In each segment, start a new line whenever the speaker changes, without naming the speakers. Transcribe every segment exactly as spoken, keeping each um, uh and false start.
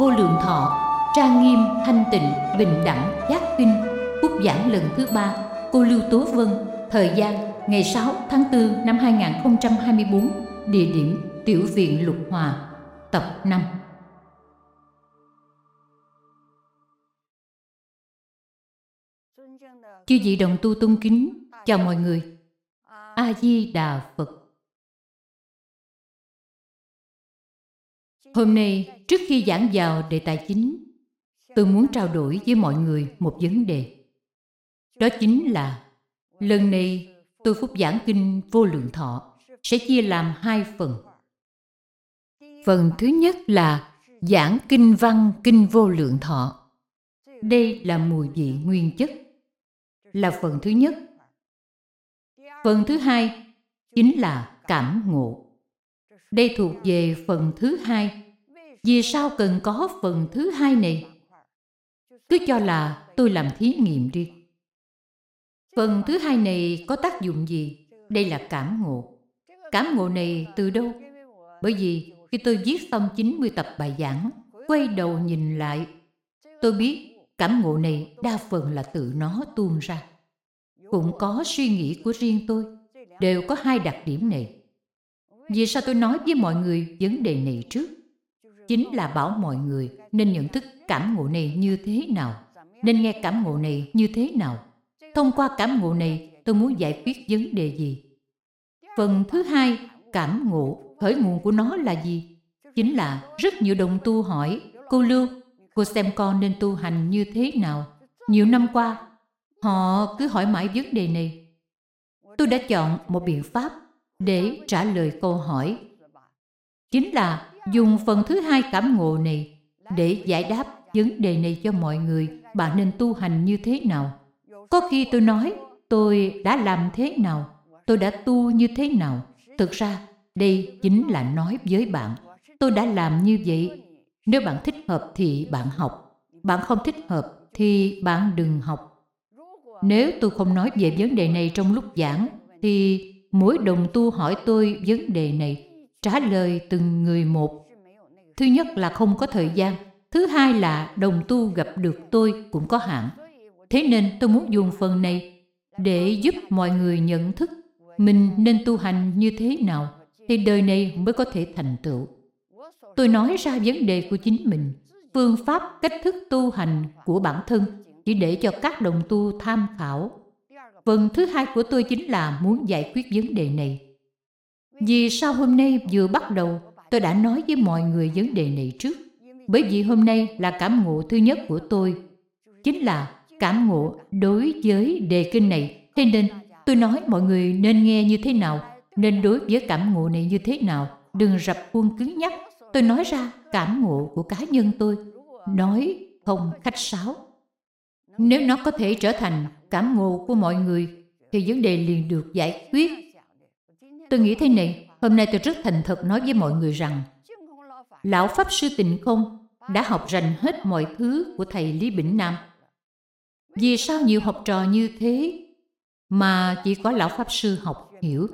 Vô Lượng Thọ, trang nghiêm, thanh tịnh, bình đẳng, giác kinh. Phúc giảng lần thứ ba. Cô Lưu Tố Vân. Thời gian ngày sáu tháng tư năm hai nghìn không trăm hai mươi bốn. Địa điểm Tiểu viện Lục Hòa. Tập năm. Chư vị đồng tu tôn kính, chào mọi người. A Di Đà Phật. Hôm nay, trước khi giảng vào đề tài chính, tôi muốn trao đổi với mọi người một vấn đề. Đó chính là lần này tôi phúc giảng kinh Vô Lượng Thọ sẽ chia làm hai phần. Phần thứ nhất là giảng kinh văn kinh Vô Lượng Thọ. Đây là mùi vị nguyên chất, là phần thứ nhất. Phần thứ hai chính là cảm ngộ. Đây thuộc về phần thứ hai. Vì sao cần có phần thứ hai này? Cứ cho là tôi làm thí nghiệm đi. Phần thứ hai này có tác dụng gì? Đây là cảm ngộ. Cảm ngộ này từ đâu? Bởi vì khi tôi viết xong chín mươi tập bài giảng, quay đầu nhìn lại, tôi biết cảm ngộ này đa phần là tự nó tuôn ra. Cũng có suy nghĩ của riêng tôi, đều có hai đặc điểm này. Vì sao tôi nói với mọi người vấn đề này trước? Chính là bảo mọi người nên nhận thức cảm ngộ này như thế nào, nên nghe cảm ngộ này như thế nào. Thông qua cảm ngộ này, tôi muốn giải quyết vấn đề gì? Phần thứ hai, cảm ngộ, khởi nguồn của nó là gì? Chính là rất nhiều đồng tu hỏi, cô Lưu, cô xem con nên tu hành như thế nào? Nhiều năm qua, họ cứ hỏi mãi vấn đề này. Tôi đã chọn một biện pháp để trả lời câu hỏi. Chính là dùng phần thứ hai cảm ngộ này để giải đáp vấn đề này cho mọi người. Bạn nên tu hành như thế nào? Có khi tôi nói tôi đã làm thế nào, tôi đã tu như thế nào. Thực ra đây chính là nói với bạn, tôi đã làm như vậy. Nếu bạn thích hợp thì bạn học, bạn không thích hợp thì bạn đừng học. Nếu tôi không nói về vấn đề này trong lúc giảng, thì mỗi đồng tu hỏi tôi vấn đề này, trả lời từng người một. Thứ nhất là không có thời gian, thứ hai là đồng tu gặp được tôi cũng có hạn. Thế nên tôi muốn dùng phần này để giúp mọi người nhận thức mình nên tu hành như thế nào thì đời này mới có thể thành tựu. Tôi nói ra vấn đề của chính mình, phương pháp cách thức tu hành của bản thân chỉ để cho các đồng tu tham khảo. Phần thứ hai của tôi chính là muốn giải quyết vấn đề này. Vì sao hôm nay vừa bắt đầu tôi đã nói với mọi người vấn đề này trước? Bởi vì hôm nay là cảm ngộ thứ nhất của tôi, chính là cảm ngộ đối với đề kinh này. Thế nên tôi nói mọi người nên nghe như thế nào, nên đối với cảm ngộ này như thế nào. Đừng rập khuôn cứng nhắc. Tôi nói ra cảm ngộ của cá nhân tôi, nói không khách sáo. Nếu nó có thể trở thành cảm ngộ của mọi người thì vấn đề liền được giải quyết. Tôi nghĩ thế này, hôm nay tôi rất thành thật nói với mọi người rằng Lão Pháp Sư Tịnh Không đã học rành hết mọi thứ của thầy Lý Bỉnh Nam. Vì sao nhiều học trò như thế mà chỉ có Lão Pháp Sư học hiểu?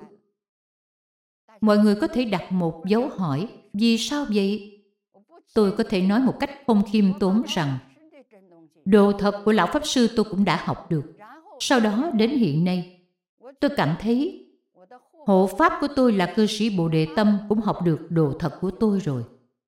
Mọi người có thể đặt một dấu hỏi, vì sao vậy? Tôi có thể nói một cách không khiêm tốn rằng đồ thật của Lão Pháp Sư tôi cũng đã học được. Sau đó đến hiện nay, tôi cảm thấy hộ pháp của tôi là cư sĩ Bồ Đề Tâm cũng học được đồ thật của tôi rồi.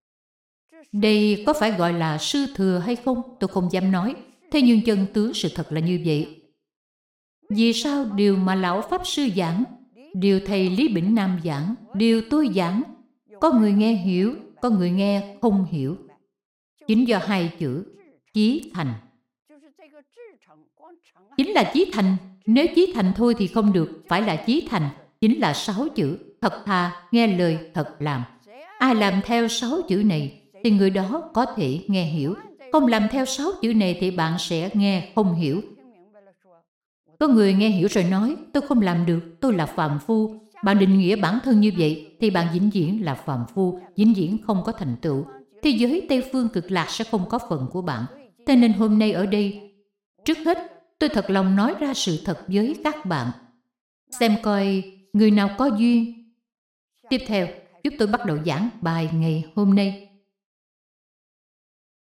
Đây có phải gọi là sư thừa hay không? Tôi không dám nói. Thế nhưng chân tướng sự thật là như vậy. Vì sao điều mà Lão Pháp Sư giảng, điều thầy Lý Bỉnh Nam giảng, điều tôi giảng, có người nghe hiểu, có người nghe không hiểu? Chính do hai chữ chí thành. Chính là chí thành. Nếu chí thành thôi thì không được, phải là chí thành. Chính là sáu chữ thật thà, nghe lời, thật làm. Ai làm theo sáu chữ này thì người đó có thể nghe hiểu. Không làm theo sáu chữ này thì bạn sẽ nghe không hiểu. Có người nghe hiểu rồi nói tôi không làm được, tôi là phàm phu. Bạn định nghĩa bản thân như vậy thì bạn vĩnh viễn là phàm phu, vĩnh viễn không có thành tựu. Thế giới Tây Phương Cực Lạc sẽ không có phần của bạn. Thế nên hôm nay ở đây, trước hết tôi thật lòng nói ra sự thật với các bạn. Xem coi người nào có duyên. Tiếp theo, giúp tôi bắt đầu giảng bài ngày hôm nay.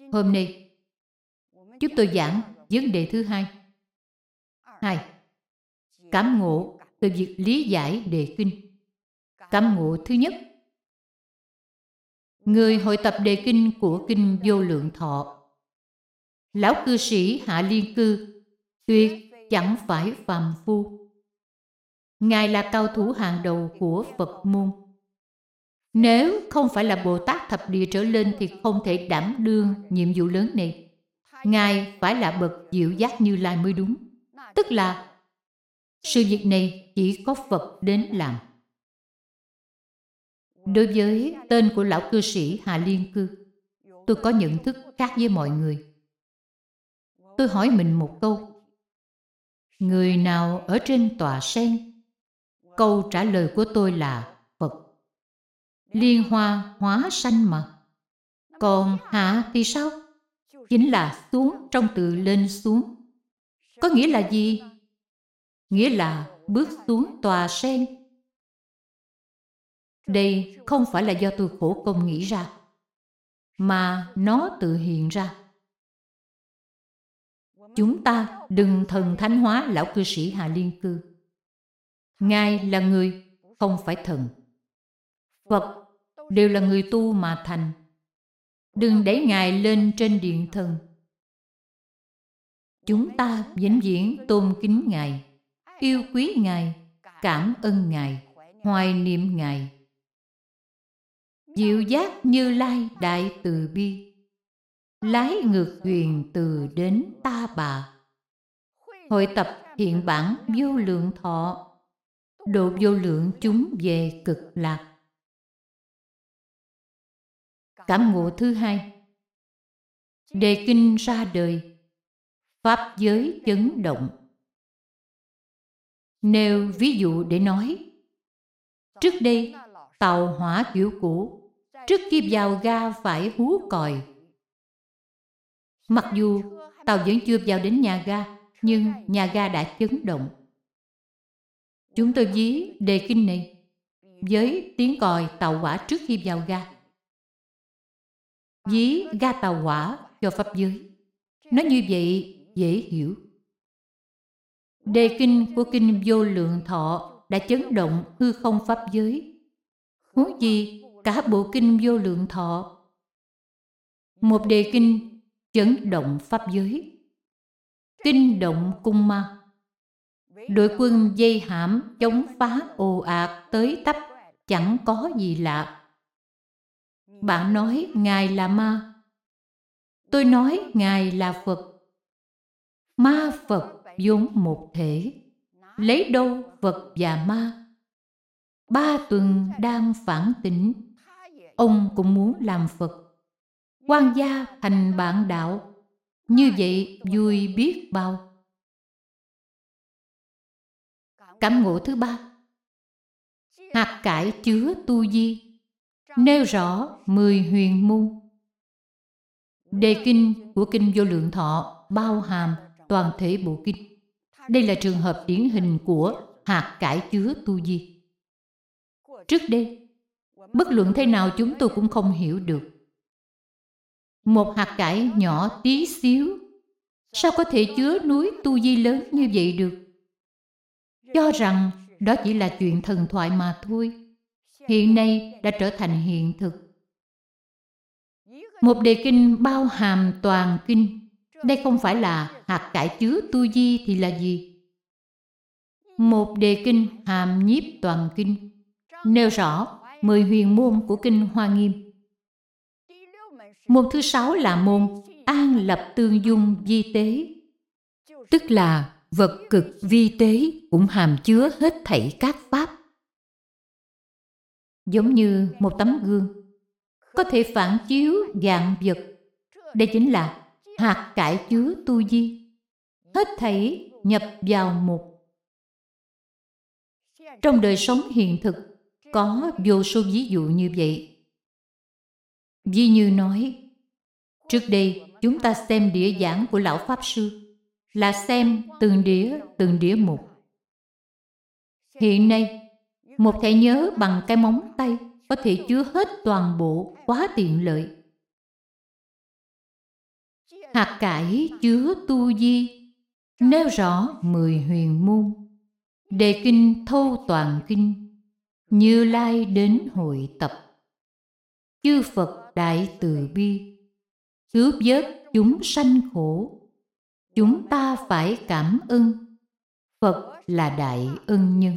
Hôm nay, chúng tôi giảng vấn đề thứ hai. Hai, cảm ngộ từ việc lý giải đề kinh. Cảm ngộ thứ nhất. Người hội tập đề kinh của Kinh Vô Lượng Thọ, lão cư sĩ Hạ Liên Cư, tuyệt chẳng phải phàm phu. Ngài là cao thủ hàng đầu của Phật môn. Nếu không phải là Bồ Tát thập địa trở lên thì không thể đảm đương nhiệm vụ lớn này. Ngài phải là bậc diệu giác Như Lai mới đúng. Tức là sự việc này chỉ có Phật đến làm. Đối với tên của lão cư sĩ Hạ Liên Cư, tôi có nhận thức khác với mọi người. Tôi hỏi mình một câu: người nào ở trên tòa sen? Câu trả lời của tôi là Phật. Liên hoa hóa sanh mà. Còn hạ thì sao? Chính là xuống trong từ lên xuống. Có nghĩa là gì? Nghĩa là bước xuống tòa sen. Đây không phải là do tôi khổ công nghĩ ra, mà nó tự hiện ra. Chúng ta đừng thần thánh hóa lão cư sĩ Hạ Liên Cư. Ngài là người, không phải thần. Phật đều là người tu mà thành. Đừng đẩy Ngài lên trên điện thần. Chúng ta vĩnh viễn tôn kính Ngài, yêu quý Ngài, cảm ơn Ngài, hoài niệm Ngài. Diệu giác Như Lai đại từ bi, lái ngược huyền từ đến ta bà. Hội tập hiện bản vô lượng thọ, độ vô lượng chúng về cực lạc. Cảm ngộ thứ hai. Đề kinh ra đời, pháp giới chấn động. Nêu ví dụ để nói. Trước đây, tàu hỏa kiểu cũ, trước khi vào ga phải hú còi. Mặc dù tàu vẫn chưa vào đến nhà ga, nhưng nhà ga đã chấn động. Chúng tôi ví đề kinh này với tiếng còi tàu hỏa trước khi vào ga. Ví ga tàu hỏa cho pháp giới. Nói như vậy dễ hiểu. Đề kinh của Kinh Vô Lượng Thọ đã chấn động hư không pháp giới. Huống gì cả bộ Kinh Vô Lượng Thọ. Một đề kinh chấn động pháp giới. Kinh động cung ma. Đội quân dây hãm chống phá ồ ạt tới tấp, chẳng có gì lạ. Bạn nói Ngài là ma, tôi nói Ngài là Phật. Ma Phật vốn một thể, lấy đâu Phật và ma? Ba tuần đang phản tỉnh, ông cũng muốn làm Phật. Quan gia thành bạn đạo, như vậy vui biết bao. Cảm ngộ thứ ba. Hạt cải chứa tu di, nêu rõ mười huyền môn. Đề kinh của Kinh Vô Lượng Thọ bao hàm toàn thể bộ kinh. Đây là trường hợp điển hình của hạt cải chứa tu di. Trước đây, bất luận thế nào chúng tôi cũng không hiểu được. Một hạt cải nhỏ tí xíu, sao có thể chứa núi tu di lớn như vậy được? Cho rằng đó chỉ là chuyện thần thoại mà thôi. Hiện nay đã trở thành hiện thực. Một đề kinh bao hàm toàn kinh. Đây không phải là hạt cải chứa tu di thì là gì? Một đề kinh hàm nhiếp toàn kinh, nêu rõ mười huyền môn của Kinh Hoa Nghiêm. Môn thứ sáu là môn an lập tương dung vi tế, tức là vật cực vi tế cũng hàm chứa hết thảy các pháp. Giống như một tấm gương, có thể phản chiếu vạn vật. Đây chính là hạt cải chứa tu di, hết thảy nhập vào một. Trong đời sống hiện thực có vô số ví dụ như vậy. Ví như nói, trước đây chúng ta xem đĩa giảng của lão Pháp Sư là xem từng đĩa từng đĩa một. Hiện nay, một thẻ nhớ bằng cái móng tay có thể chứa hết toàn bộ, quá tiện lợi. Hạt cải chứa tu di, nêu rõ mười huyền môn. Đề kinh thâu toàn kinh, Như Lai đến hội tập. Chư Phật đại từ bi, cứu vớt chúng sanh khổ. Chúng ta phải cảm ơn, Phật là đại ân nhân.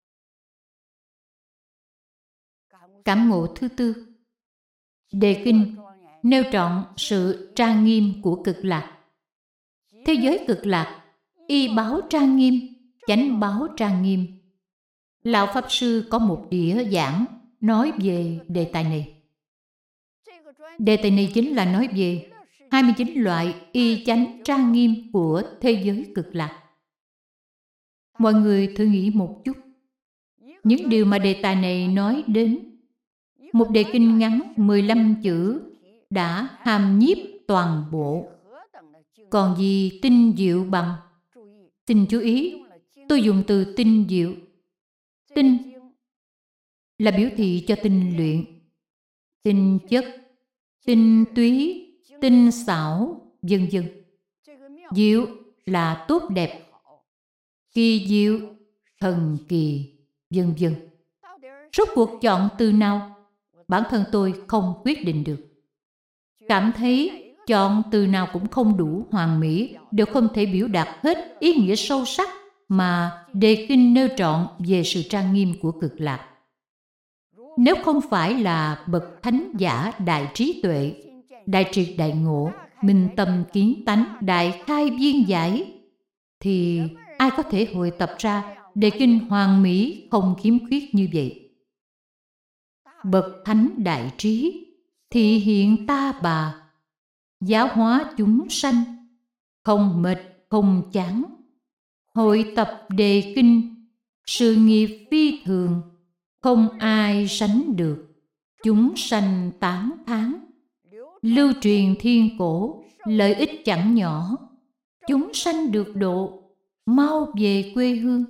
Cảm ngộ thứ tư. Đề kinh nêu trọn sự trang nghiêm của cực lạc. Thế giới cực lạc, y báo trang nghiêm, chánh báo trang nghiêm. Lão Pháp Sư có một đĩa giảng nói về đề tài này. Đề tài này chính là nói về hai mươi chín loại y chánh trang nghiêm của thế giới cực lạc. Mọi người thử nghĩ một chút. Những điều mà đề tài này nói đến, một đề kinh ngắn mười lăm chữ đã hàm nhiếp toàn bộ. Còn gì tinh diệu bằng? Xin chú ý, tôi dùng từ tinh diệu. Tinh là biểu thị cho tinh luyện, tinh chất, tinh túy, tinh xảo, vân vân. Diệu là tốt đẹp, kỳ diệu, thần kỳ, vân vân. Rốt cuộc chọn từ nào? Bản thân tôi không quyết định được. Cảm thấy chọn từ nào cũng không đủ hoàn mỹ, đều không thể biểu đạt hết ý nghĩa sâu sắc mà đề kinh nêu trọn về sự trang nghiêm của cực lạc. Nếu không phải là bậc thánh giả đại trí tuệ, đại triệt đại ngộ, minh tâm kiến tánh, đại khai viên giải, thì ai có thể hội tập ra đề kinh hoàn mỹ không khiếm khuyết như vậy? Bậc thánh đại trí thị hiện ta bà, giáo hóa chúng sanh, không mệt không chán. Hội tập đề kinh, sự nghiệp phi thường, không ai sánh được. Chúng sanh tán thán, lưu truyền thiên cổ, lợi ích chẳng nhỏ. Chúng sanh được độ, mau về quê hương.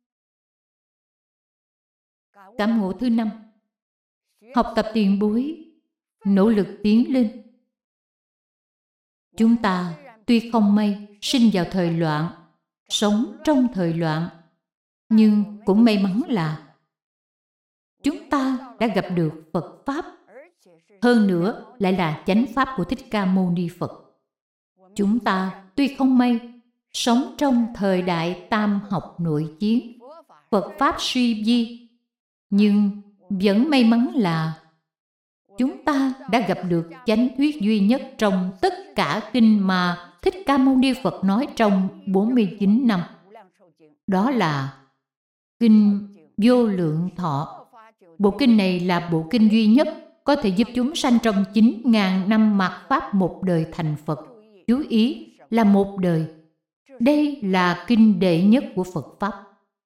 Cảm ngộ thứ năm. Học tập tiền bối, nỗ lực tiến lên. Chúng ta tuy không may sinh vào thời loạn, sống trong thời loạn, nhưng cũng may mắn là chúng ta đã gặp được Phật Pháp, hơn nữa lại là chánh Pháp của Thích Ca Mâu Ni Phật. Chúng ta tuy không may sống trong thời đại tam học nội chiến, Phật Pháp suy vi, nhưng vẫn may mắn là chúng ta đã gặp được chánh thuyết duy nhất trong tất cả kinh mà Thích Ca Mâu Ni Phật nói trong bốn mươi chín năm. Đó là Kinh Vô Lượng Thọ. Bộ kinh này là bộ kinh duy nhất có thể giúp chúng sanh trong chín ngàn năm mạt Pháp một đời thành Phật. Chú ý là một đời. Đây là kinh đệ nhất của Phật Pháp.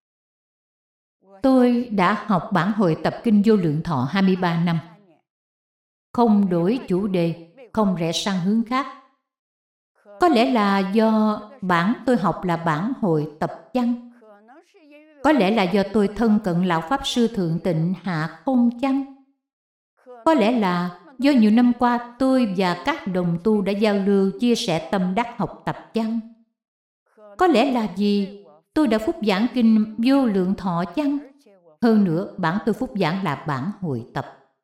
Tôi đã học bản hội tập Kinh Vô Lượng Thọ hai mươi ba năm. Không đổi chủ đề, không rẽ sang hướng khác. Có lẽ là do bản tôi học là bản hội tập văn. Có lẽ là do tôi thân cận Lão Pháp Sư Thượng Tịnh Hạ Không chăng? Có lẽ là do nhiều năm qua tôi và các đồng tu đã giao lưu chia sẻ tâm đắc học tập chăng? Có lẽ là vì tôi đã phúc giảng kinh Vô Lượng Thọ chăng? Hơn nữa, bản tôi phúc giảng là bản hội tập.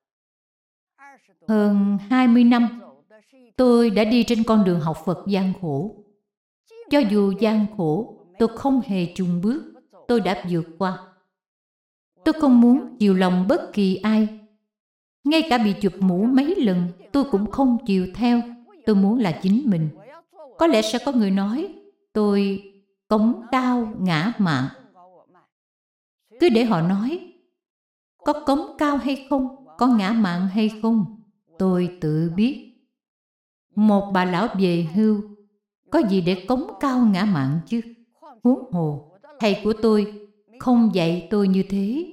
Hơn hai mươi năm, tôi đã đi trên con đường học Phật gian khổ. Cho dù gian khổ, tôi không hề chùn bước, tôi đã vượt qua. Tôi không muốn chiều lòng bất kỳ ai. Ngay cả bị chụp mũ mấy lần, tôi cũng không chiều theo. Tôi muốn là chính mình. Có lẽ sẽ có người nói, tôi cống cao ngã mạn. Cứ để họ nói, có cống cao hay không, có ngã mạn hay không, tôi tự biết. Một bà lão về hưu, có gì để cống cao ngã mạn chứ? Huống hồ, thầy của tôi không dạy tôi như thế.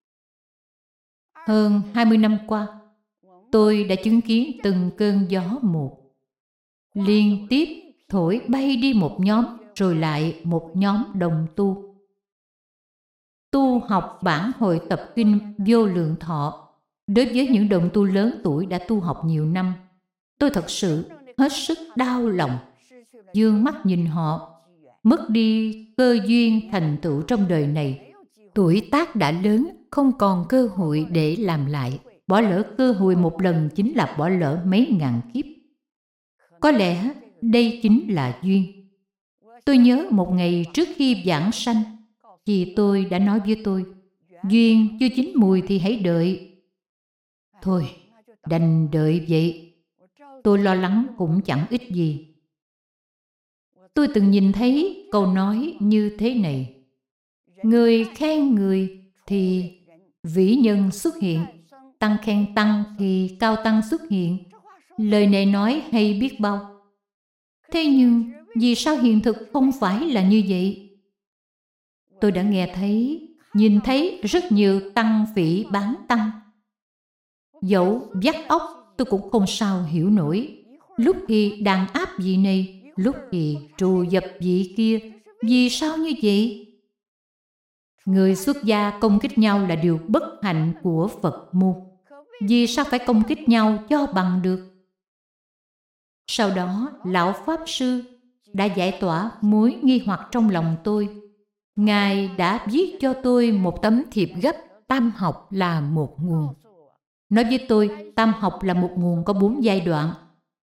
Hơn hai mươi năm qua, tôi đã chứng kiến từng cơn gió một. Liên tiếp thổi bay đi một nhóm, rồi lại một nhóm đồng tu. Tu học bản hội tập kinh Vô Lượng Thọ. Đối với những đồng tu lớn tuổi đã tu học nhiều năm, tôi thật sự hết sức đau lòng, dương mắt nhìn họ, mất đi cơ duyên thành tựu trong đời này. Tuổi tác đã lớn, không còn cơ hội để làm lại. Bỏ lỡ cơ hội một lần chính là bỏ lỡ mấy ngàn kiếp. Có lẽ đây chính là duyên. Tôi nhớ một ngày trước khi giảng sanh, chị tôi đã nói với tôi, duyên chưa chín mùi thì hãy đợi. Thôi, đành đợi vậy. Tôi lo lắng cũng chẳng ích gì. Tôi từng nhìn thấy câu nói như thế này: người khen người thì vĩ nhân xuất hiện, tăng khen tăng thì cao tăng xuất hiện. Lời này nói hay biết bao. Thế nhưng vì sao hiện thực không phải là như vậy? Tôi đã nghe thấy, nhìn thấy rất nhiều tăng phỉ bán tăng. Dẫu vắt óc tôi cũng không sao hiểu nổi. Lúc thì đàn áp vị này, lúc thì trù dập vị kia. Vì sao như vậy? Người xuất gia công kích nhau là điều bất hạnh của Phật môn. Vì sao phải công kích nhau cho bằng được? Sau đó, Lão Pháp Sư đã giải tỏa mối nghi hoặc trong lòng tôi. Ngài đã viết cho tôi một tấm thiệp gấp tam học là một nguồn. Nói với tôi, tam học là một nguồn có bốn giai đoạn.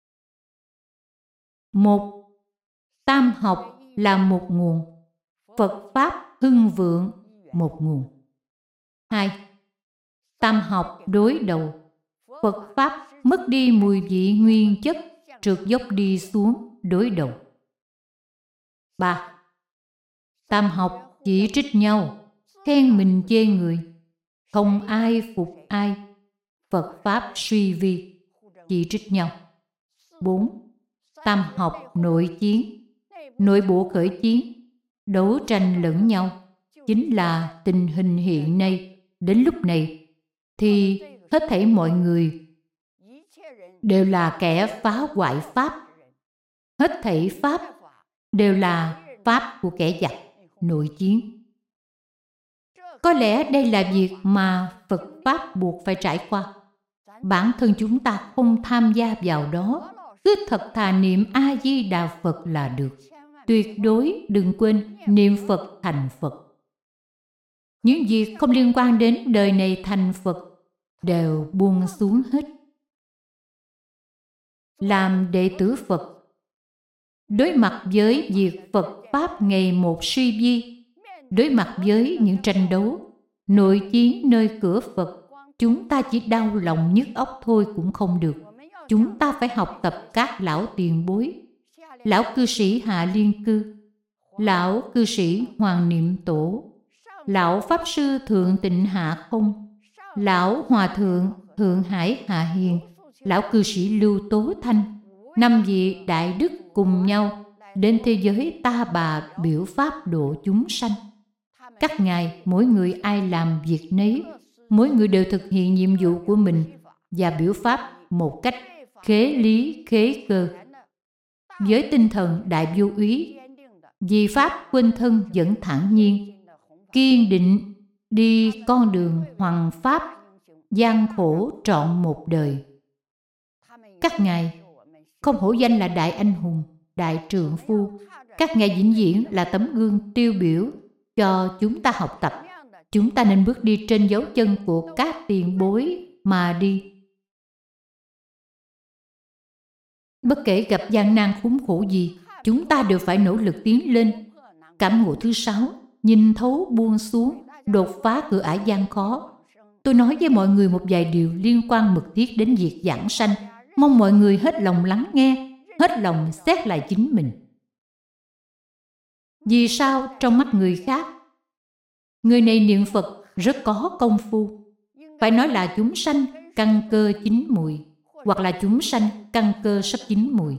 Một, tam học là một nguồn. Phật Pháp hưng vượng, một nguồn. Hai, tam học đối đầu. Phật Pháp mất đi mùi vị nguyên chất, trượt dốc đi xuống, đối đầu. Ba, tam học chỉ trích nhau, khen mình chê người, không ai phục ai. Phật Pháp suy vi, chỉ trích nhau. Bốn, tam học nội chiến, nội bộ khởi chiến, đấu tranh lẫn nhau, chính là tình hình hiện nay. Đến lúc này thì hết thảy mọi người đều là kẻ phá hoại Pháp. Hết thảy Pháp đều là Pháp của kẻ giặc, nội chiến. Có lẽ đây là việc mà Phật Pháp buộc phải trải qua. Bản thân chúng ta không tham gia vào đó, cứ thật thà niệm A-di-đà Phật là được. Tuyệt đối đừng quên niệm Phật thành Phật. Những việc không liên quan đến đời này thành Phật đều buông xuống hết. Làm đệ tử Phật, đối mặt với việc Phật Pháp ngày một suy vi, đối mặt với những tranh đấu, nội chiến nơi cửa Phật, chúng ta chỉ đau lòng nhức óc thôi cũng không được. Chúng ta phải học tập các lão tiền bối. Lão cư sĩ Hạ Liên Cư, lão cư sĩ Hoàng Niệm Tổ, lão Pháp Sư Thượng Tịnh Hạ Không, lão Hòa Thượng Thượng Hải Hạ Hiền, lão cư sĩ Lưu Tố Thanh, năm vị đại đức cùng nhau đến thế giới Ta Bà biểu Pháp độ chúng sanh. Các ngài, mỗi người ai làm việc nấy, mỗi người đều thực hiện nhiệm vụ của mình và biểu Pháp một cách khế lý khế cơ, với tinh thần đại vô úy, vì Pháp quên thân vẫn thản nhiên, kiên định đi con đường hoằng Pháp, gian khổ trọn một đời. Các ngài không hổ danh là đại anh hùng, đại trượng phu. Các ngài vĩnh viễn là tấm gương tiêu biểu cho chúng ta học tập. Chúng ta nên bước đi trên dấu chân của các tiền bối mà đi. Bất kể gặp gian nan khốn khổ gì, chúng ta đều phải nỗ lực tiến lên. Cảm ngộ thứ sáu, nhìn thấu buông xuống, đột phá cửa ải gian khó. Tôi nói với mọi người một vài điều liên quan mật thiết đến việc giảng sanh. Mong mọi người hết lòng lắng nghe, hết lòng xét lại chính mình. Vì sao trong mắt người khác, người này niệm Phật rất có công phu? Phải nói là chúng sanh căn cơ chín mùi, hoặc là chúng sanh căn cơ sắp chín mùi.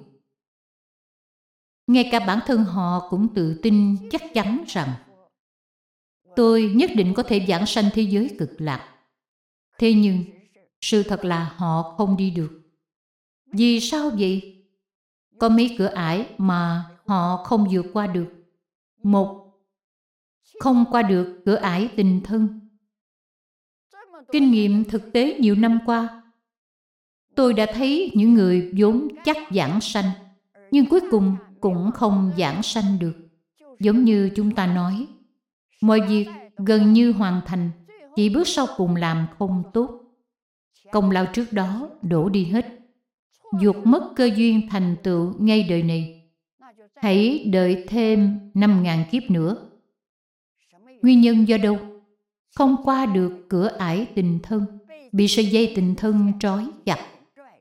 Ngay cả bản thân họ cũng tự tin chắc chắn rằng tôi nhất định có thể giảng sanh thế giới cực lạc. Thế nhưng sự thật là họ không đi được. Vì sao vậy? Có mấy cửa ải mà họ không vượt qua được. Một, không qua được cửa ải tình thân. Kinh nghiệm thực tế nhiều năm qua, tôi đã thấy những người vốn chắc giảng sanh, nhưng cuối cùng cũng không giảng sanh được. Giống như chúng ta nói, mọi việc gần như hoàn thành, chỉ bước sau cùng làm không tốt. Công lao trước đó đổ đi hết, dụt mất cơ duyên thành tựu ngay đời này. Hãy đợi thêm năm ngàn kiếp nữa. Nguyên nhân do đâu? Không qua được cửa ải tình thân, bị sợi dây tình thân trói chặt.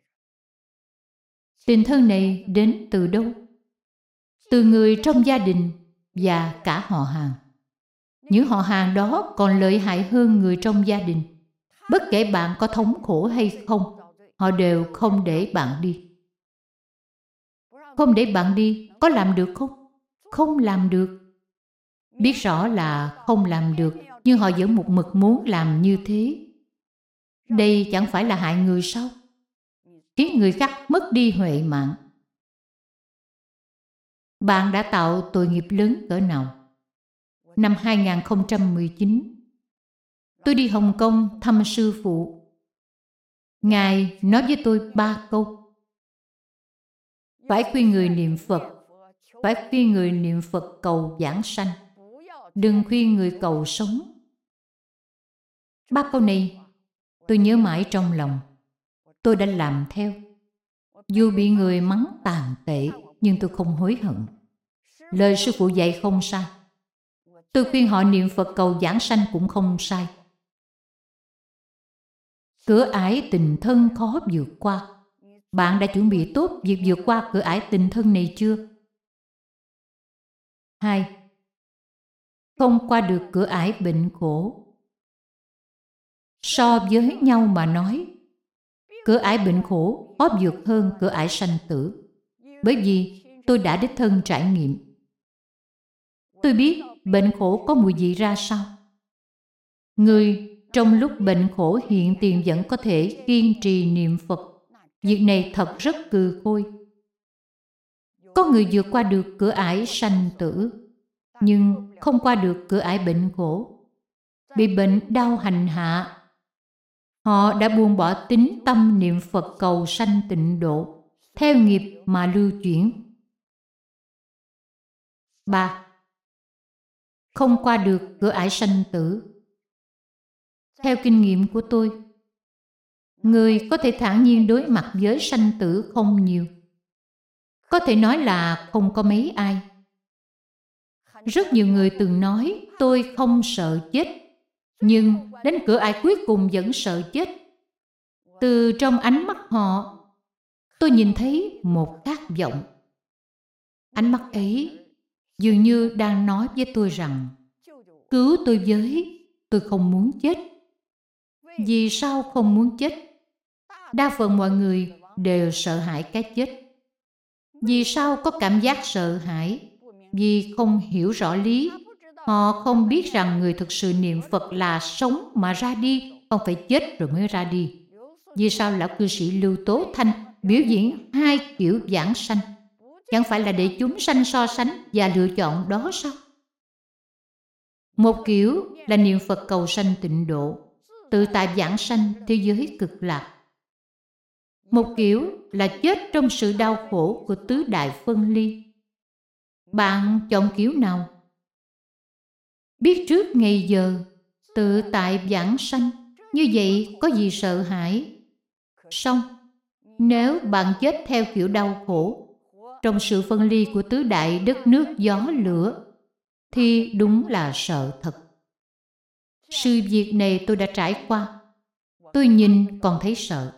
Tình thân này đến từ đâu? Từ người trong gia đình và cả họ hàng. Những họ hàng đó còn lợi hại hơn người trong gia đình. Bất kể bạn có thống khổ hay không, họ đều không để bạn đi. Không để bạn đi, có làm được không? Không làm được. Biết rõ là không làm được, nhưng họ vẫn một mực muốn làm như thế. Đây chẳng phải là hại người sao? Khiến người khác mất đi huệ mạng. Bạn đã tạo tội nghiệp lớn cỡ nào? Năm hai không một chín, tôi đi Hồng Kông thăm sư phụ. Ngài nói với tôi ba câu. Phải khuyên người niệm Phật, phải khuyên người niệm Phật cầu giảng sanh, đừng khuyên người cầu sống. Ba câu này tôi nhớ mãi trong lòng. Tôi đã làm theo. Dù bị người mắng tàn tệ, nhưng tôi không hối hận. Lời sư phụ dạy không sai. Tôi khuyên họ niệm Phật cầu giảng sanh cũng không sai. Cửa ải tình thân khó vượt qua. Bạn đã chuẩn bị tốt việc vượt qua cửa ải tình thân này chưa? Hai, không qua được cửa ải bệnh khổ. So với nhau mà nói, cửa ải bệnh khổ khó vượt hơn cửa ải sanh tử. Bởi vì tôi đã đích thân trải nghiệm. Tôi biết bệnh khổ có mùi vị ra sao. Người trong lúc bệnh khổ hiện tiền vẫn có thể kiên trì niệm Phật. Việc này thật rất cừ khôi. Có người vượt qua được cửa ải sanh tử, nhưng không qua được cửa ải bệnh khổ. Bị bệnh đau hành hạ, họ đã buông bỏ tín tâm niệm Phật cầu sanh tịnh độ, theo nghiệp mà lưu chuyển. Ba, không qua được cửa ải sanh tử. Theo kinh nghiệm của tôi, người có thể thản nhiên đối mặt với sanh tử không nhiều. Có thể nói là không có mấy ai. Rất nhiều người từng nói tôi không sợ chết, nhưng đến cửa ải cuối cùng vẫn sợ chết. Từ trong ánh mắt họ, tôi nhìn thấy một khát vọng. Ánh mắt ấy dường như đang nói với tôi rằng, cứu tôi với, tôi không muốn chết. Vì sao không muốn chết? Đa phần mọi người đều sợ hãi cái chết. Vì sao có cảm giác sợ hãi? Vì không hiểu rõ lý. Họ không biết rằng người thực sự niệm Phật là sống mà ra đi, không phải chết rồi mới ra đi. Vì sao lão cư sĩ Lưu Tố Thanh biểu diễn hai kiểu giảng sanh? Chẳng phải là để chúng sanh so sánh và lựa chọn đó sao? Một kiểu là niệm Phật cầu sanh tịnh độ, tự tại giảng sanh thế giới cực lạc. Một kiểu là chết trong sự đau khổ của tứ đại phân ly. Bạn chọn kiểu nào? Biết trước ngày giờ, tự tại giảng sanh, như vậy có gì sợ hãi? Xong, nếu bạn chết theo kiểu đau khổ, trong sự phân ly của tứ đại đất nước gió lửa, thì đúng là sợ thật. Sự việc này tôi đã trải qua. Tôi nhìn còn thấy sợ.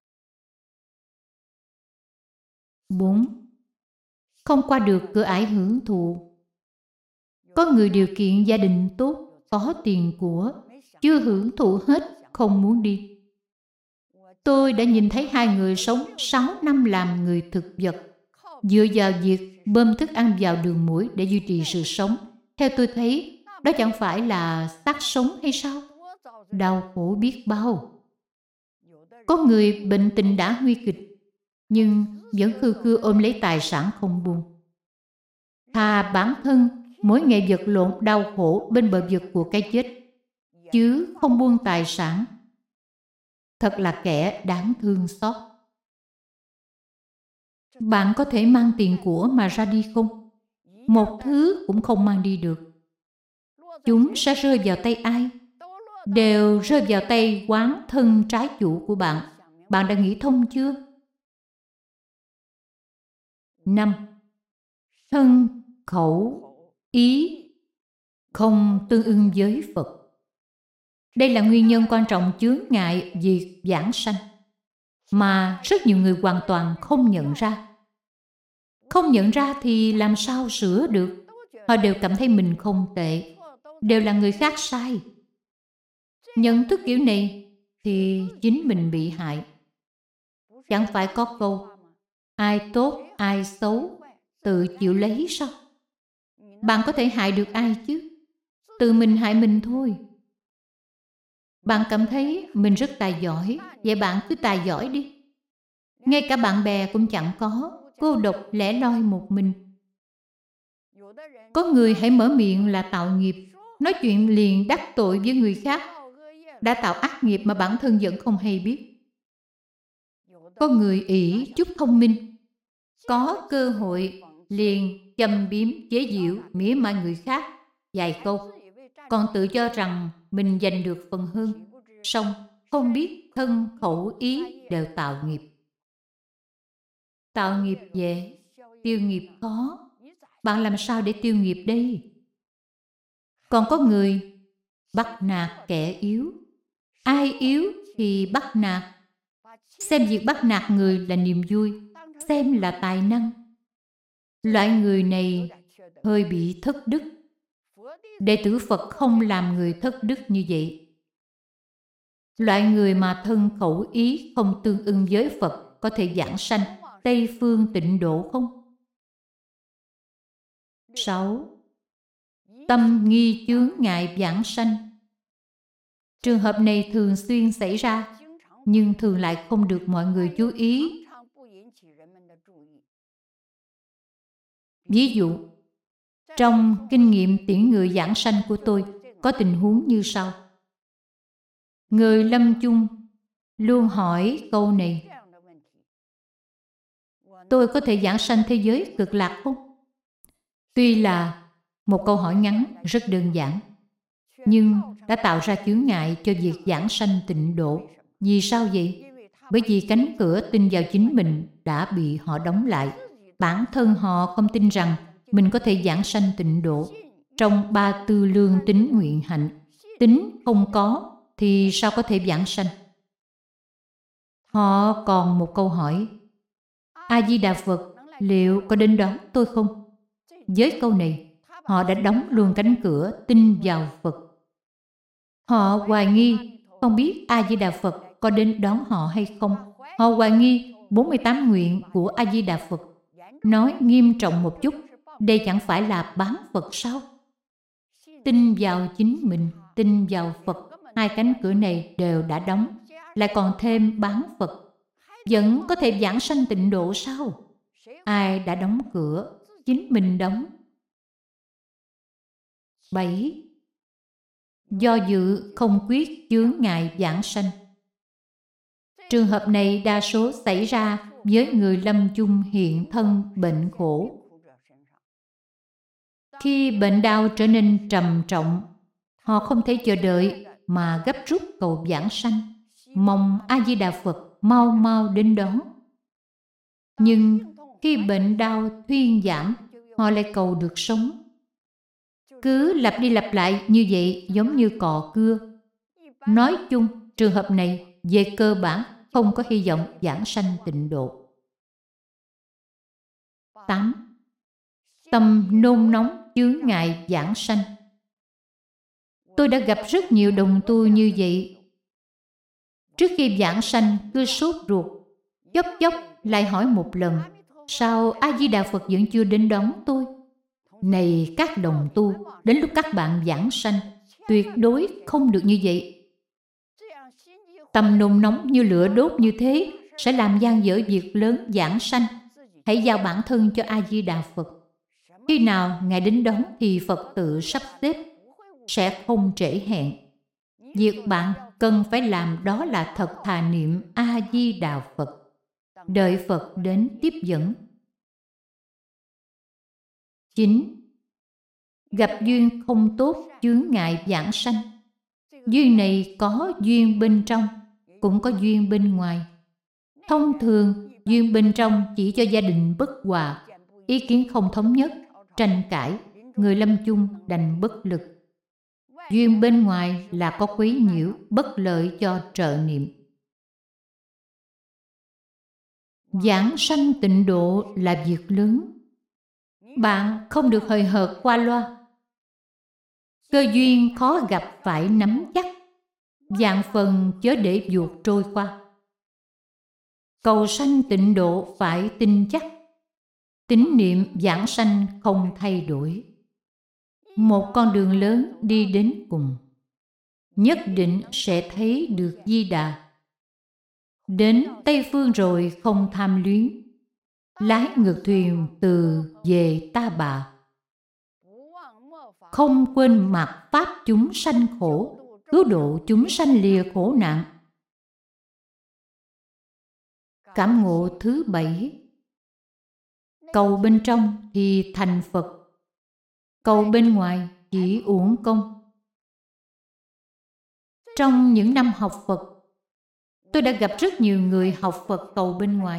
Bốn, không qua được cửa ải hưởng thụ. Có người điều kiện gia đình tốt, có tiền của, chưa hưởng thụ hết, không muốn đi. Tôi đã nhìn thấy hai người sống sáu năm làm người thực vật, dựa vào việc bơm thức ăn vào đường mũi để duy trì sự sống. Theo tôi thấy, đó chẳng phải là xác sống hay sao? Đau khổ biết bao. Có người bệnh tình đã nguy kịch, nhưng vẫn khư khư ôm lấy tài sản không buông. Thà bản thân mỗi ngày vật lộn đau khổ bên bờ vực của cái chết, chứ không buông tài sản. Thật là kẻ đáng thương xót. Bạn có thể mang tiền của mà ra đi không? Một thứ cũng không mang đi được. Chúng sẽ rơi vào tay ai? Đều rơi vào tay quán thân trái chủ của bạn. Bạn đã nghĩ thông chưa? Năm. Thân, khẩu, ý không tương ưng với Phật. Đây là nguyên nhân quan trọng chướng ngại việc giảng sanh mà rất nhiều người hoàn toàn không nhận ra. Không nhận ra thì làm sao sửa được? Họ đều cảm thấy mình không tệ, đều là người khác sai. Nhận thức kiểu này thì chính mình bị hại. Chẳng phải có câu ai tốt ai xấu tự chịu lấy sao? Bạn có thể hại được ai chứ? Tự mình hại mình thôi. Bạn cảm thấy mình rất tài giỏi, vậy bạn cứ tài giỏi đi. Ngay cả bạn bè cũng chẳng có, cô độc lẻ loi một mình. Có người hãy mở miệng là tạo nghiệp, nói chuyện liền đắc tội với người khác, đã tạo ác nghiệp mà bản thân vẫn không hay biết. Có người ỷ chút thông minh, có cơ hội liền châm biếm chế giễu mỉa mai người khác vài câu, còn tự cho rằng mình giành được phần hơn, song không biết thân khẩu ý đều tạo nghiệp. Tạo nghiệp dễ, tiêu nghiệp khó. Bạn làm sao để tiêu nghiệp đây? Còn có người bắt nạt kẻ yếu. Ai yếu thì bắt nạt. Xem việc bắt nạt người là niềm vui, xem là tài năng. Loại người này hơi bị thất đức. Đệ tử Phật không làm người thất đức như vậy. Loại người mà thân khẩu ý không tương ưng với Phật có thể giảng sanh Tây phương tịnh độ không? Sáu. Tâm nghi chướng ngại giảng sanh. Trường hợp này thường xuyên xảy ra, nhưng thường lại không được mọi người chú ý. Ví dụ, trong kinh nghiệm tiễn người giảng sanh của tôi có tình huống như sau. Người lâm chung luôn hỏi câu này: tôi có thể giảng sanh thế giới cực lạc không? Tuy là một câu hỏi ngắn rất đơn giản, nhưng đã tạo ra chướng ngại cho việc giảng sanh tịnh độ. Vì sao vậy? Bởi vì cánh cửa tin vào chính mình đã bị họ đóng lại. Bản thân họ không tin rằng mình có thể giảng sanh tịnh độ. Trong ba tư lương tín nguyện hạnh, tín không có thì sao có thể giảng sanh? Họ còn một câu hỏi: A-di-đà Phật liệu có đến đón tôi không? Với câu này, họ đã đóng luôn cánh cửa tin vào Phật. Họ hoài nghi không biết A-di-đà Phật có đến đón họ hay không. Họ hoài nghi bốn mươi tám nguyện của A-di-đà Phật. Nói nghiêm trọng một chút, đây chẳng phải là bán Phật sao? Tin vào chính mình, tin vào Phật, hai cánh cửa này đều đã đóng, lại còn thêm bán Phật. Vẫn có thể giảng sanh tịnh độ sao? Ai đã đóng cửa? Chính mình đóng. Bảy. Do dự không quyết chướng ngại giảng sanh. Trường hợp này đa số xảy ra với người lâm chung hiện thân bệnh khổ. Khi bệnh đau trở nên trầm trọng, họ không thể chờ đợi mà gấp rút cầu giảng sanh, mong A-di-đà Phật mau mau đến đón. Nhưng khi bệnh đau thuyên giảm, họ lại cầu được sống. Cứ lặp đi lặp lại như vậy giống như cọ cưa. Nói chung, trường hợp này về cơ bản không có hy vọng giảng sanh tịnh độ. Tám. Tâm nôn nóng chướng ngại giảng sanh. Tôi đã gặp rất nhiều đồng tu như vậy. Trước khi giảng sanh cứ sốt ruột, chốc chốc lại hỏi một lần: sao A-di-đà Phật vẫn chưa đến đón tôi? Này các đồng tu, đến lúc các bạn giảng sanh, tuyệt đối không được như vậy. Tâm nôn nóng như lửa đốt như thế sẽ làm dang dở việc lớn giảng sanh. Hãy giao bản thân cho A-di-đà Phật. Khi nào Ngài đến đón thì Phật tự sắp xếp, sẽ không trễ hẹn. Việc bạn cần phải làm đó là thật thà niệm A-di-đà Phật, đợi Phật đến tiếp dẫn. Chín. Gặp duyên không tốt chướng ngại vãng sanh. Duyên này có duyên bên trong, cũng có duyên bên ngoài. Thông thường, duyên bên trong chỉ cho gia đình bất hòa, ý kiến không thống nhất, tranh cãi, người lâm chung đành bất lực. Duyên bên ngoài là có quấy nhiễu, bất lợi cho trợ niệm. Vãng sanh tịnh độ là việc lớn. Bạn không được hời hợt qua loa. Cơ duyên khó gặp phải nắm chắc, vạn phần chớ để vuột trôi qua. Cầu sanh tịnh độ phải tin chắc, tín niệm vãng sanh không thay đổi. Một con đường lớn đi đến cùng, nhất định sẽ thấy được Di Đà. Đến Tây Phương rồi không tham luyến, lái ngược thuyền từ về Ta Bà. Không quên mặc pháp chúng sanh khổ, cứu độ chúng sanh lìa khổ nạn. Cảm ngộ thứ bảy. Cầu bên trong thì thành Phật, cầu bên ngoài chỉ uổng công. Trong những năm học Phật, tôi đã gặp rất nhiều người học Phật cầu bên ngoài.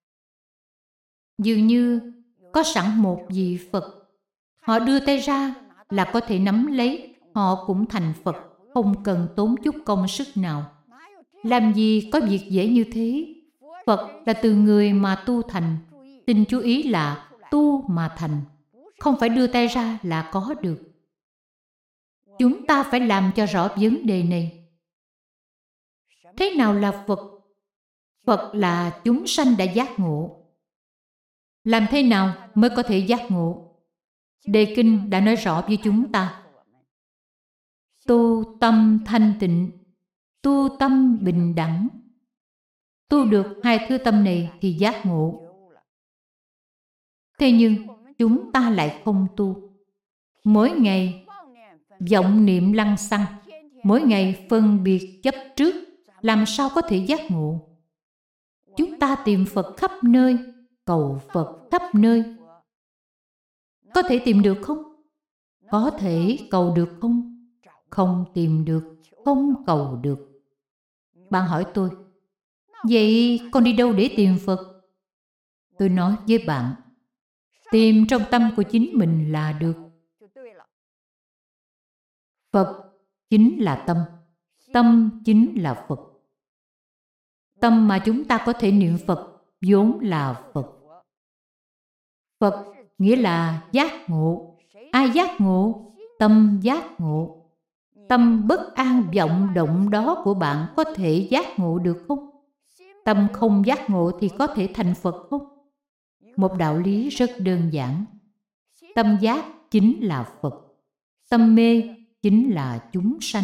Dường như có sẵn một vị Phật, họ đưa tay ra là có thể nắm lấy, họ cũng thành Phật, không cần tốn chút công sức nào. Làm gì có việc dễ như thế? Phật là từ người mà tu thành. Xin chú ý là tu mà thành, không phải đưa tay ra là có được. Chúng ta phải làm cho rõ vấn đề này. Thế nào là Phật? Phật là chúng sanh đã giác ngộ. Làm thế nào mới có thể giác ngộ? Đề kinh đã nói rõ với chúng ta. Tu tâm thanh tịnh, tu tâm bình đẳng. Tu được hai thứ tâm này thì giác ngộ. Thế nhưng chúng ta lại không tu. Mỗi ngày vọng niệm lăng xăng, mỗi ngày phân biệt chấp trước, làm sao có thể giác ngộ? Chúng ta tìm Phật khắp nơi, cầu Phật khắp nơi. Có thể tìm được không? Có thể cầu được không? Không tìm được, không cầu được. Bạn hỏi tôi, vậy con đi đâu để tìm Phật? Tôi nói với bạn, tìm trong tâm của chính mình là được. Phật chính là tâm, tâm chính là Phật. Tâm mà chúng ta có thể niệm Phật vốn là Phật. Phật nghĩa là giác ngộ. Ai giác ngộ? Tâm giác ngộ. Tâm bất an vọng động đó của bạn có thể giác ngộ được không? Tâm không giác ngộ thì có thể thành Phật không? Một đạo lý rất đơn giản. Tâm giác chính là Phật. Tâm mê chính là chúng sanh.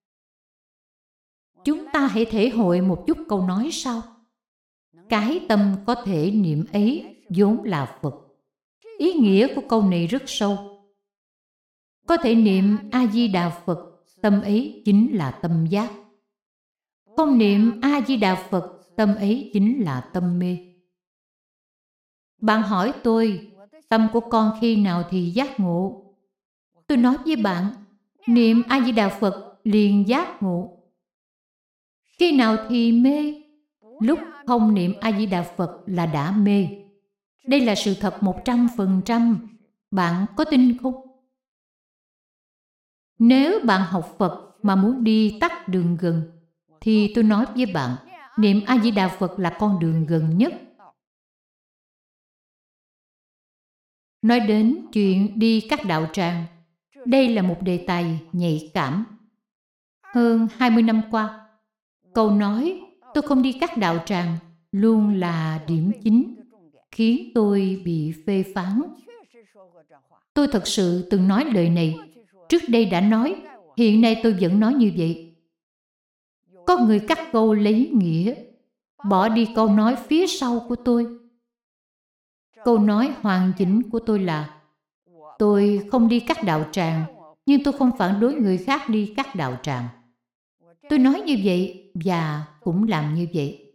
Chúng ta hãy thể hội một chút câu nói sau. Cái tâm có thể niệm ấy vốn là Phật. Ý nghĩa của câu này rất sâu. Có thể niệm A-di-đà Phật, tâm ấy chính là tâm giác. Không niệm A-di-đà Phật, tâm ấy chính là tâm mê. Bạn hỏi tôi, tâm của con khi nào thì giác ngộ? Tôi nói với bạn, niệm A-di-đà Phật liền giác ngộ. Khi nào thì mê? Lúc không niệm A-di-đà Phật là đã mê. Đây là sự thật một trăm phần trăm. Bạn có tin không? Nếu bạn học Phật mà muốn đi tắt đường gần, thì tôi nói với bạn, niệm A-di-đà Phật là con đường gần nhất. Nói đến chuyện đi các đạo tràng, đây là một đề tài nhạy cảm. Hơn hai mươi năm qua, câu nói tôi không đi các đạo tràng luôn là điểm chính, khiến tôi bị phê phán. Tôi thật sự từng nói lời này, trước đây đã nói, hiện nay tôi vẫn nói như vậy. Có người cắt câu lấy nghĩa, bỏ đi câu nói phía sau của tôi. Câu nói hoàn chỉnh của tôi là, tôi không đi các đạo tràng, nhưng tôi không phản đối người khác đi các đạo tràng. Tôi nói như vậy và cũng làm như vậy.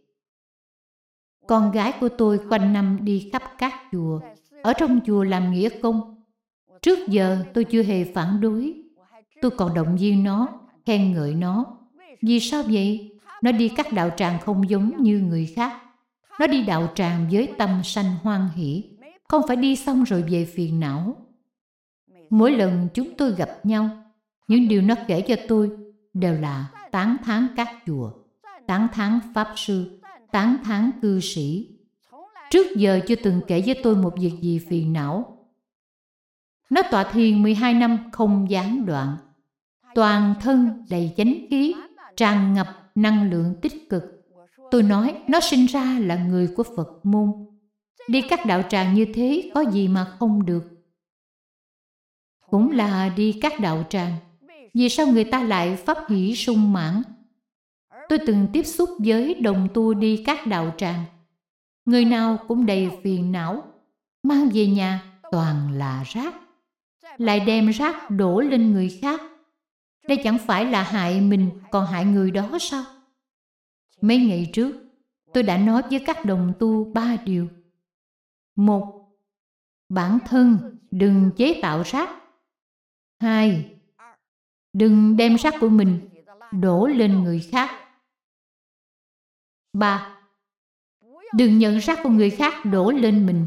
Con gái của tôi quanh năm đi khắp các chùa, ở trong chùa làm nghĩa công. Trước giờ tôi chưa hề phản đối. Tôi còn động viên nó, khen ngợi nó. Vì sao vậy? Nó đi các đạo tràng không giống như người khác. Nó đi đạo tràng với tâm sanh hoan hỷ, không phải đi xong rồi về phiền não. Mỗi lần chúng tôi gặp nhau, những điều nó kể cho tôi đều là tán thán các chùa, tán thán pháp sư, tán thán cư sĩ. Trước giờ chưa từng kể với tôi một việc gì phiền não. Nó tọa thiền mười hai năm không gián đoạn. Toàn thân đầy chánh khí, tràn ngập năng lượng tích cực. Tôi nói nó sinh ra là người của Phật môn. Đi các đạo tràng như thế có gì mà không được. Cũng là đi các đạo tràng. Vì sao người ta lại pháp hỷ sung mãn? Tôi từng tiếp xúc với đồng tu đi các đạo tràng. Người nào cũng đầy phiền não, mang về nhà toàn là rác, lại đem rác đổ lên người khác. Đây chẳng phải là hại mình còn hại người đó sao? Mấy ngày trước, tôi đã nói với các đồng tu ba điều. Một, bản thân đừng chế tạo rác. Hai, đừng đem rác của mình đổ lên người khác. Ba, đừng nhận rác của người khác đổ lên mình.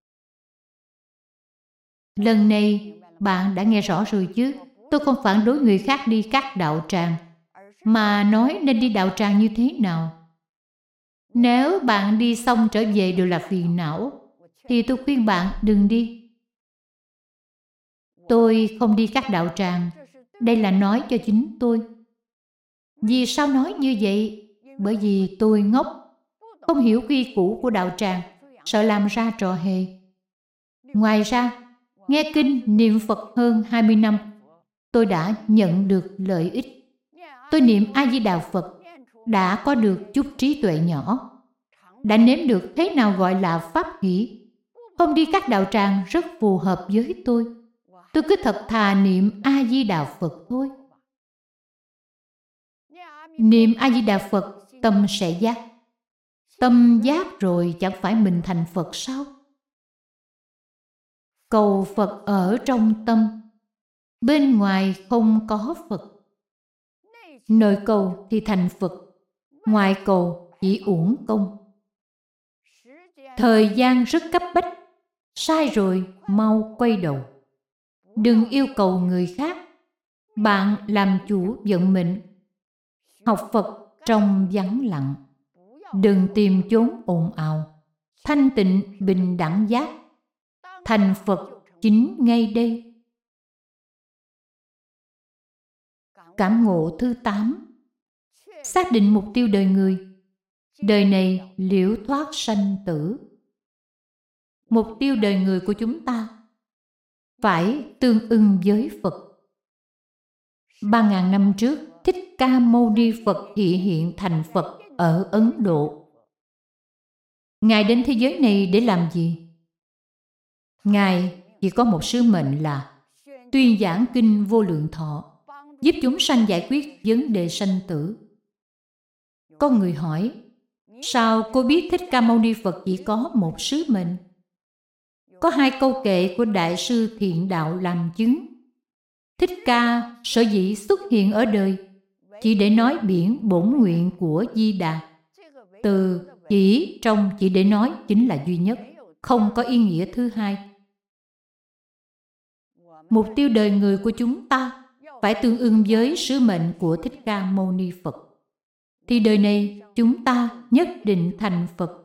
Lần này bạn đã nghe rõ rồi chứ? Tôi không phản đối người khác đi các đạo tràng, mà nói nên đi đạo tràng như thế nào. Nếu bạn đi xong trở về đều là phiền não, thì tôi khuyên bạn đừng đi. Tôi không đi các đạo tràng, đây là nói cho chính tôi. Vì sao nói như vậy? Bởi vì tôi ngốc, không hiểu quy củ của đạo tràng, sợ làm ra trò hề. Ngoài ra, nghe kinh niệm Phật hơn hai mươi năm, tôi đã nhận được lợi ích. Tôi niệm A-di-đà Phật, đã có được chút trí tuệ nhỏ, đã nếm được thế nào gọi là pháp hỷ. Không đi các đạo tràng rất phù hợp với tôi. Tôi cứ thật thà niệm A-di-đà Phật thôi. Niệm A-di-đà Phật, tâm sẽ giác. Tâm giác rồi chẳng phải mình thành Phật sao? Cầu Phật ở trong tâm, bên ngoài không có Phật. Nội cầu thì thành Phật, ngoài cầu chỉ uổng công. Thời gian rất cấp bách, sai rồi mau quay đầu. Đừng yêu cầu người khác, bạn làm chủ vận mệnh. Học Phật trong vắng lặng, đừng tìm chốn ồn ào. Thanh tịnh bình đẳng giác, thành Phật chính ngay đây. Cảm ngộ thứ tám. Xác định mục tiêu đời người. Đời này liễu thoát sanh tử. Mục tiêu đời người của chúng ta phải tương ưng với Phật. Ba ngàn năm trước, Thích Ca Mâu Ni Phật hiện hiện thành Phật ở Ấn Độ. Ngài đến thế giới này để làm gì? Ngài chỉ có một sứ mệnh là tuyên giảng kinh Vô Lượng Thọ, giúp chúng sanh giải quyết vấn đề sanh tử. Có người hỏi, sao cô biết Thích Ca Mâu Ni Phật chỉ có một sứ mệnh? Có hai câu kệ của Đại sư Thiện Đạo làm chứng. Thích Ca sở dĩ xuất hiện ở đời chỉ để nói biển bổn nguyện của Di Đà. Từ chỉ trong chỉ để nói chính là duy nhất, không có ý nghĩa thứ hai. Mục tiêu đời người của chúng ta phải tương ưng với sứ mệnh của Thích Ca Mâu Ni Phật, thì đời này chúng ta nhất định thành Phật.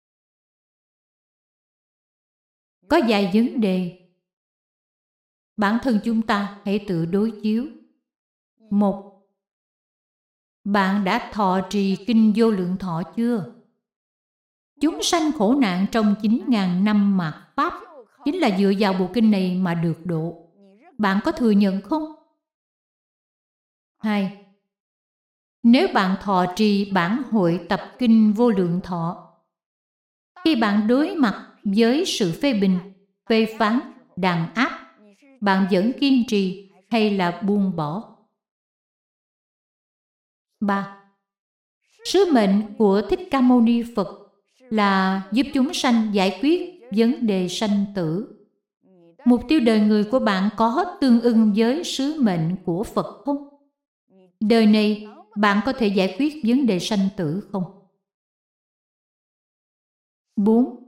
Có vài vấn đề bản thân chúng ta hãy tự đối chiếu. Một, bạn đã thọ trì kinh Vô Lượng Thọ chưa? Chúng sanh khổ nạn trong chín ngàn năm mạt Pháp chính là dựa vào bộ kinh này mà được độ. Bạn có thừa nhận không? Hai, nếu bạn thọ trì bản hội tập kinh Vô Lượng Thọ, khi bạn đối mặt với sự phê bình, phê phán, đàn áp, bạn vẫn kiên trì hay là buông bỏ? Ba, sứ mệnh của Thích Ca Mâu Ni Phật là giúp chúng sanh giải quyết vấn đề sanh tử. Mục tiêu đời người của bạn có tương ưng với sứ mệnh của Phật không? Đời này bạn có thể giải quyết vấn đề sanh tử không? bốn.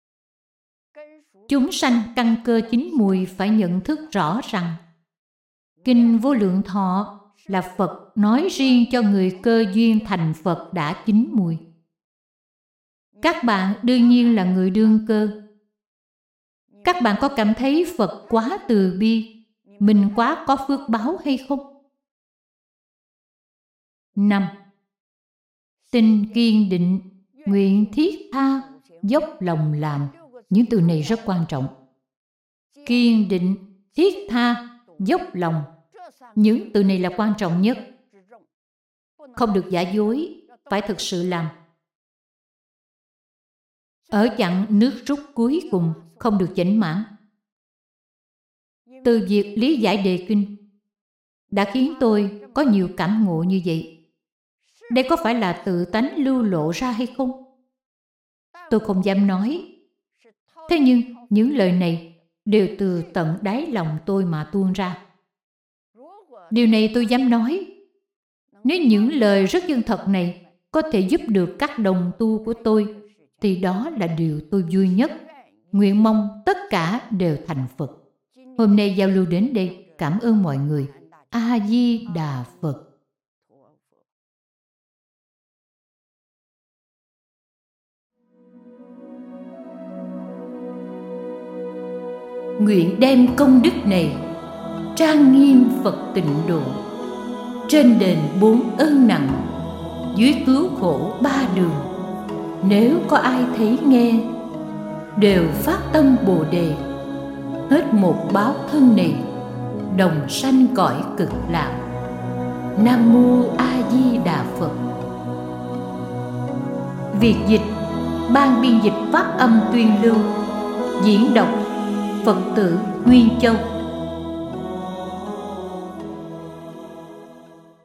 Chúng sanh căn cơ chín mùi phải nhận thức rõ rằng Kinh Vô Lượng Thọ là Phật nói riêng cho người cơ duyên thành Phật đã chín mùi. Các bạn đương nhiên là người đương cơ. Các bạn có cảm thấy Phật quá từ bi, mình quá có phước báo hay không? năm. Tin kiên định, nguyện thiết tha, dốc lòng làm. Những từ này rất quan trọng. Kiên định, thiết tha, dốc lòng. Những từ này là quan trọng nhất. Không được giả dối, phải thực sự làm. Ở chặng nước rút cuối cùng, không được chểnh mãn. Từ việc lý giải đề kinh đã khiến tôi có nhiều cảm ngộ như vậy. Đây có phải là tự tánh lưu lộ ra hay không? Tôi không dám nói. Thế nhưng những lời này đều từ tận đáy lòng tôi mà tuôn ra. Điều này tôi dám nói. Nếu những lời rất chân thật này có thể giúp được các đồng tu của tôi, thì đó là điều tôi vui nhất. Nguyện mong tất cả đều thành Phật. Hôm nay giao lưu đến đây. Cảm ơn mọi người. A Di Đà Phật. Nguyện đem công đức này trang nghiêm Phật Tịnh Độ, trên đền bốn ân nặng, dưới cứu khổ ba đường. Nếu có ai thấy nghe, đều phát tâm Bồ Đề, hết một báo thân này, đồng sanh cõi cực lạc. Nam Mô A Di Đà Phật. Việc dịch, ban biên dịch phát âm tuyên lưu, diễn đọc Phật tử Nguyên Châu.